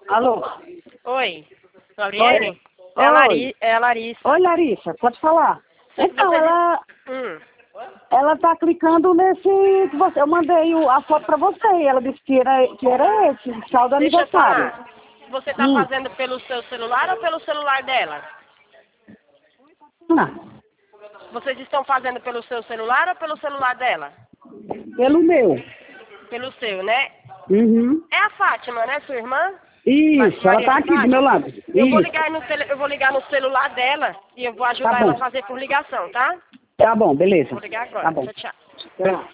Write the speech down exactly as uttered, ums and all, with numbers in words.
Alô? Oi. Gabriele? Oi. É a, Oi. Lari... é a Larissa. Oi, Larissa, pode falar. Então, Você- ela, Hum. ela tá clicando nesse que você, eu mandei o- a foto pra você e ela disse que era, que era esse, o fiscal do Deixa eu aniversário. falar. Você tá Hum. fazendo pelo seu celular ou pelo celular dela? Ah, Vocês estão fazendo pelo seu celular ou pelo celular dela? pelo meu. Pelo seu, né? Uhum. É a Fátima, né, sua irmã? Isso, ela Maria tá de aqui do meu Fátima? lado. Eu vou Isso, ligar no tele... eu vou ligar no celular dela e eu vou tá ajudar ela a bom. fazer por ligação, tá? Tá bom, beleza. Vou ligar agora. Tá bom. Tchau, tchau. Tchau.